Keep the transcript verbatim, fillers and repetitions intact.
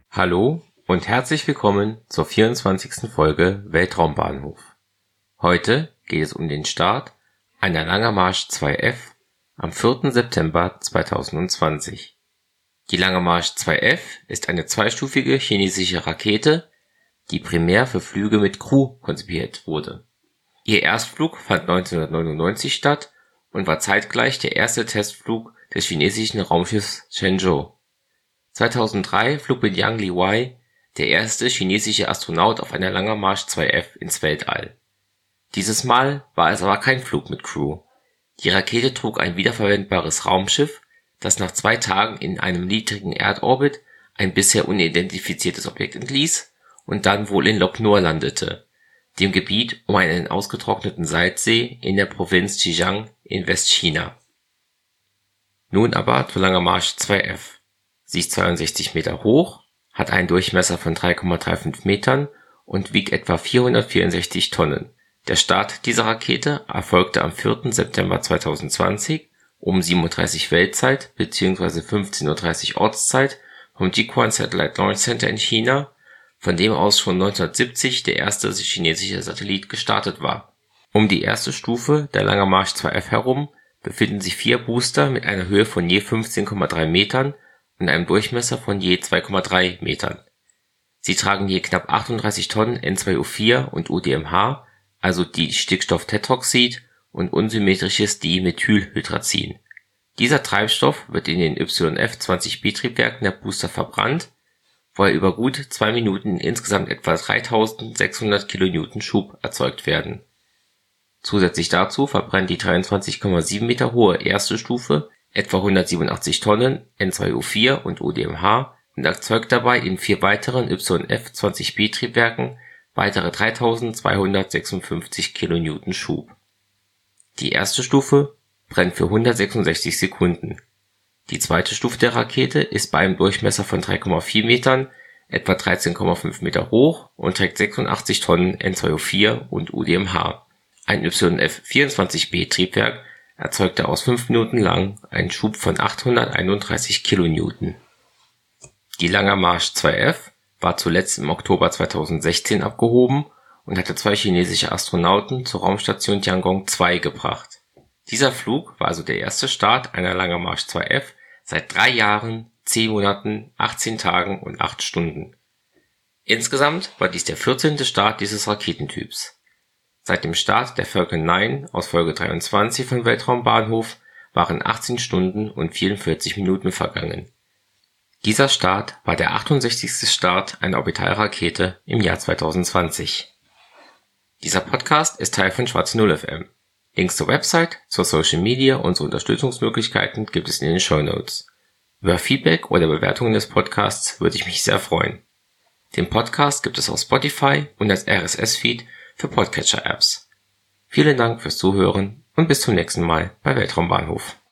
Hallo und herzlich willkommen zur vierundzwanzigsten Folge Weltraumbahnhof. Heute geht es um den Start einer Langer Marsch zwei F am vierten September zweitausendzwanzig. Die Langer Marsch zwei F ist eine zweistufige chinesische Rakete, die primär für Flüge mit Crew konzipiert wurde. Ihr Erstflug fand neunzehnhundertneunundneunzig statt und war zeitgleich der erste Testflug des chinesischen Raumschiffs Shenzhou. zweitausenddrei flog mit Yang Liwei der erste chinesische Astronaut auf einer Langer Marsch zwei F ins Weltall. Dieses Mal war es aber kein Flug mit Crew. Die Rakete trug ein wiederverwendbares Raumschiff, das nach zwei Tagen in einem niedrigen Erdorbit ein bisher unidentifiziertes Objekt entließ und dann wohl in Lop Nor landete, dem Gebiet um einen ausgetrockneten Salzsee in der Provinz Zhejiang in Westchina. Nun aber zur Langer Marsch zwei F. Sie ist zweiundsechzig Meter hoch, hat einen Durchmesser von drei Komma fünfunddreißig Metern und wiegt etwa vierhundertvierundsechzig Tonnen. Der Start dieser Rakete erfolgte am vierten September zweitausendzwanzig um sieben Uhr dreißig Weltzeit bzw. fünfzehn Uhr dreißig Ortszeit vom Jiuquan Satellite Launch Center in China, von dem aus schon neunzehnhundertsiebzig der erste chinesische Satellit gestartet war. Um die erste Stufe der Langer Marsch zwei F herum befinden sich vier Booster mit einer Höhe von je fünfzehn Komma drei Metern und einem Durchmesser von je zwei Komma drei Metern. Sie tragen je knapp achtunddreißig Tonnen N zwei O vier und U D M H, also Distickstofftetroxid, und unsymmetrisches Dimethylhydrazin. Dieser Treibstoff wird in den Y F zwanzig B Triebwerken der Booster verbrannt, wo er über gut zwei Minuten insgesamt etwa dreitausendsechshundert Kilonewton Schub erzeugt werden. Zusätzlich dazu verbrennt die dreiundzwanzig Komma sieben Meter hohe erste Stufe etwa hundertsiebenundachtzig Tonnen N zwei O vier und U D M H und erzeugt dabei in vier weiteren Y F zwanzig B Triebwerken weitere dreitausendzweihundertsechsundfünfzig Kilonewton Schub. Die erste Stufe brennt für hundertsechsundsechzig Sekunden. Die zweite Stufe der Rakete ist bei einem Durchmesser von drei Komma vier Metern etwa dreizehn Komma fünf Meter hoch und trägt sechsundachtzig Tonnen N zwei O vier und U D M H. Ein Y F vierundzwanzig B Triebwerk erzeugte aus fünf Minuten lang einen Schub von achthunderteinunddreißig Kilonewton. Die Langer Marsch zwei F war zuletzt im Oktober zweitausendsechzehn abgehoben und hatte zwei chinesische Astronauten zur Raumstation Tiangong zwei gebracht. Dieser Flug war also der erste Start einer Langer Marsch zwei F seit drei Jahren, zehn Monaten, achtzehn Tagen und acht Stunden. Insgesamt war dies der vierzehnte Start dieses Raketentyps. Seit dem Start der Falcon neun aus Folge dreiundzwanzig von Weltraumbahnhof waren achtzehn Stunden und vierundvierzig Minuten vergangen. Dieser Start war der achtundsechzigste Start einer Orbitalrakete im Jahr zweitausendzwanzig. Dieser Podcast ist Teil von Schwarze Null F M. Links zur Website, zur Social Media und zu Unterstützungsmöglichkeiten gibt es in den Shownotes. Über Feedback oder Bewertungen des Podcasts würde ich mich sehr freuen. Den Podcast gibt es auf Spotify und als R S S-Feed für Podcatcher-Apps. Vielen Dank fürs Zuhören und bis zum nächsten Mal bei Weltraumbahnhof.